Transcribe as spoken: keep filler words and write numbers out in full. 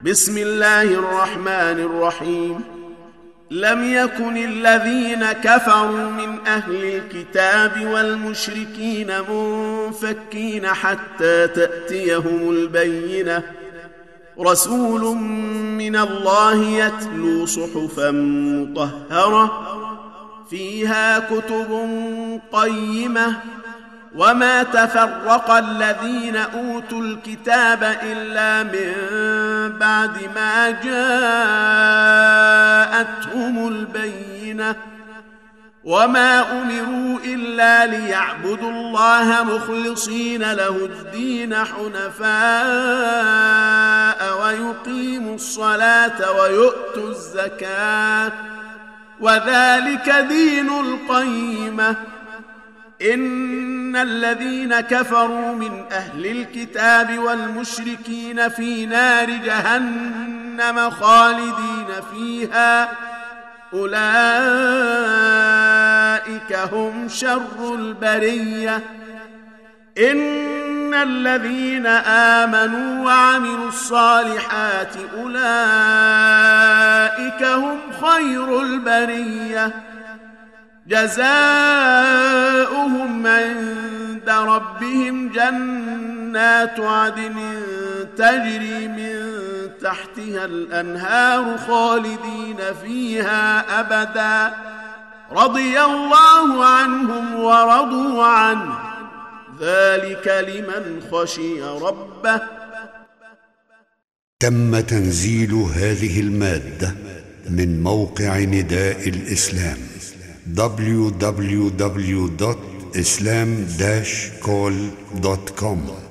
بسم الله الرحمن الرحيم. لم يكن الذين كفروا من أهل الكتاب والمشركين منفكين حتى تأتيهم البينة، رسول من الله يتلو صحفا مطهرة فيها كتب قيمة، وما تفرق الذين أوتوا الكتاب إلا من بعد ما جاءتهم البينة، وما أمروا إلا ليعبدوا الله مخلصين له الدين حنفاء ويقيموا الصلاة ويؤتوا الزكاة، وذلك دين القيمة. إن الذين كفروا من أهل الكتاب والمشركين في نار جهنم خالدين فيها، أولئك هم شر البرية. إن الذين آمنوا وعملوا الصالحات أولئك هم خير البرية، جزاؤهم عند ربهم جنات عدن تجري من تحتها الأنهار خالدين فيها أبدا، رضي الله عنهم ورضوا عنه، ذلك لمن خشي ربه. تم تنزيل هذه المادة من موقع نداء الإسلام دبليو دبليو دبليو دوت إسلام داش كول دوت كوم.